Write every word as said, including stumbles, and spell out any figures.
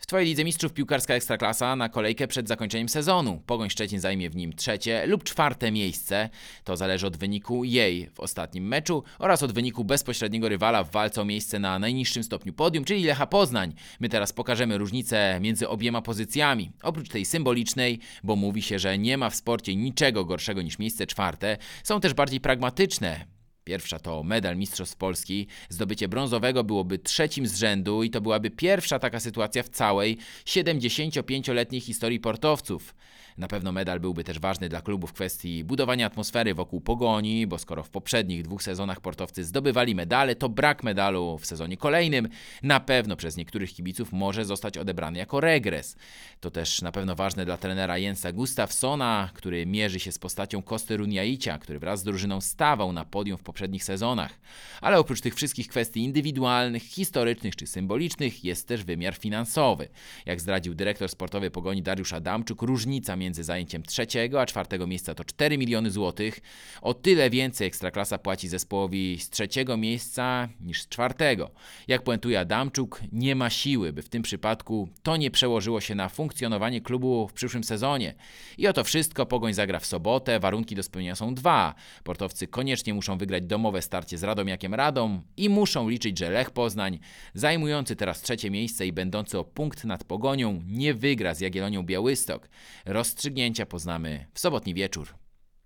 W Twojej Lidze Mistrzów piłkarska Ekstraklasa na kolejkę przed zakończeniem sezonu. Pogoń Szczecin zajmie w nim trzecie lub czwarte miejsce. To zależy od wyniku jej w ostatnim meczu oraz od wyniku bezpośredniego rywala w walce o miejsce na najniższym stopniu podium, czyli Lecha Poznań. My teraz pokażemy różnicę między obiema pozycjami. Oprócz tej symbolicznej, bo mówi się, że nie ma w sporcie niczego gorszego niż miejsce czwarte, są też bardziej pragmatyczne. Pierwsza to medal Mistrzostw Polski. Zdobycie brązowego byłoby trzecim z rzędu i to byłaby pierwsza taka sytuacja w całej siedemdziesięciopięcioletniej historii portowców. Na pewno medal byłby też ważny dla klubu w kwestii budowania atmosfery wokół Pogoni, bo skoro w poprzednich dwóch sezonach portowcy zdobywali medale, to brak medalu w sezonie kolejnym na pewno przez niektórych kibiców może zostać odebrany jako regres. To też na pewno ważne dla trenera Jensa Gustafssona, który mierzy się z postacią Kosty Runjaicia, który wraz z drużyną stawał na podium w poprzednich sezonach. Ale oprócz tych wszystkich kwestii indywidualnych, historycznych czy symbolicznych jest też wymiar finansowy. Jak zdradził dyrektor sportowy Pogoni Dariusz Adamczuk, różnica między zajęciem trzeciego a czwartego miejsca to cztery miliony złotych. O tyle więcej Ekstraklasa płaci zespołowi z trzeciego miejsca niż z czwartego. Jak puentuje Adamczuk, nie ma siły, by w tym przypadku to nie przełożyło się na funkcjonowanie klubu w przyszłym sezonie. I oto wszystko Pogoń zagra w sobotę. Warunki do spełnienia są dwa. Portowcy koniecznie muszą wygrać domowe starcie z Radomiakiem Radom i muszą liczyć, że Lech Poznań, zajmujący teraz trzecie miejsce i będący o punkt nad Pogonią, nie wygra z Jagiellonią Białystok. Rozstrzygnięcia poznamy w sobotni wieczór.